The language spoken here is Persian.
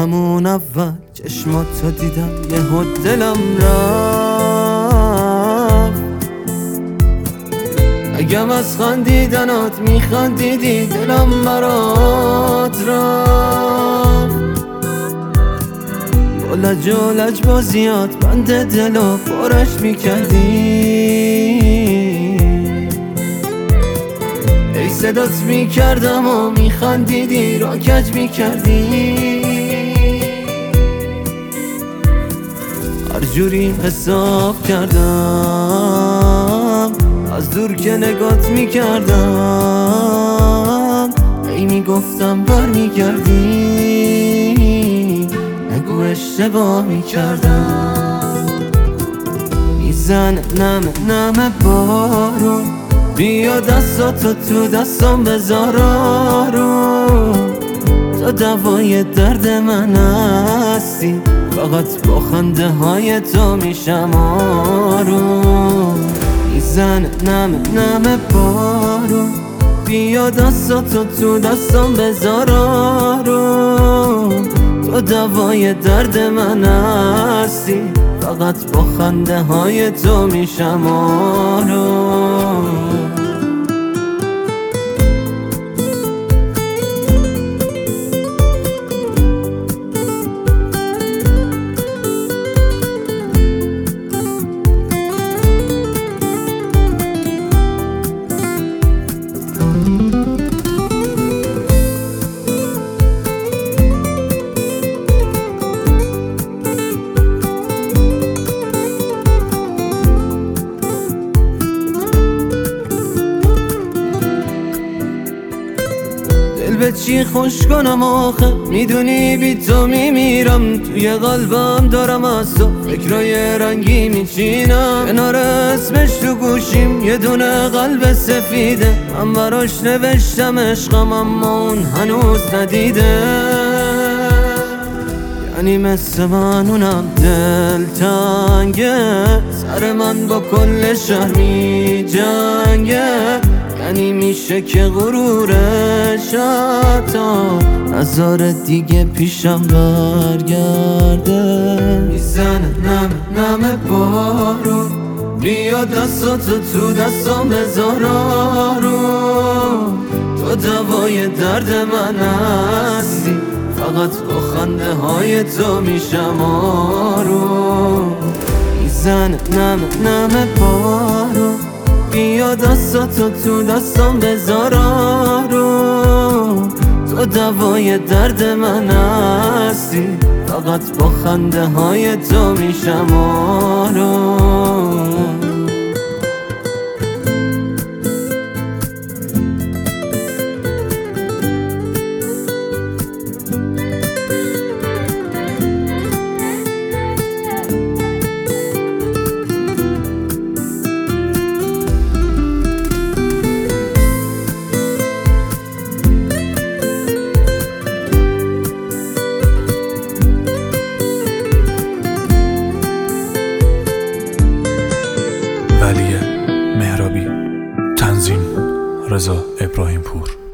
همون اول چشماتو دیدم یهو دلم رفت. اگم از خندیدنات میخندیدی دلم برات رفت. با لج و لج بازیات بند دلو پرش میکردی، ای صدات میکردم و میخندیدی را کج میکردی. هر جوری حساب کردم از دور که نگات میکردم، ای میگفتم بر میگردی نگو اشتباه میکردم. میزن نم بارون بیا دستاتو تو دستام بذار آروم. تو دوای درد من هستی، فقط با خنده های تو میشم آروم. میزن نم بارون بیا دستاتو تو دستام بذار آروم. تو دوای درد من هستی، فقط با خنده های تو میشم آروم. دل به چی خوش کنم آخه، میدونی بی تو میمیرم. توی قلبم دارم از تو فکرای رنگی میچینم. کنار اسمش تو گوشیم یه دونه قلب سفیده، من براش نوشتم عشقم اما اون هنوز ندیده. یعنی مثل من اونم دل تنگه، سر من با کل شهر می جنگه. یعنی میشه که غرورش حتی نظر دیگه پیشم برگرده. میزنه نم بارون بیا دستاتو تو دستام بذار آروم. تو دوای درد من هستی، فقط با خنده های تو میشم آروم. میزنه نم بارون بیا دستاتو تو دستام بذار آروم. تو دوای درد من هستی، فقط با خنده های تو میشم آروم. ولی مهرابی، تنظیم رضا ابراهیم پور.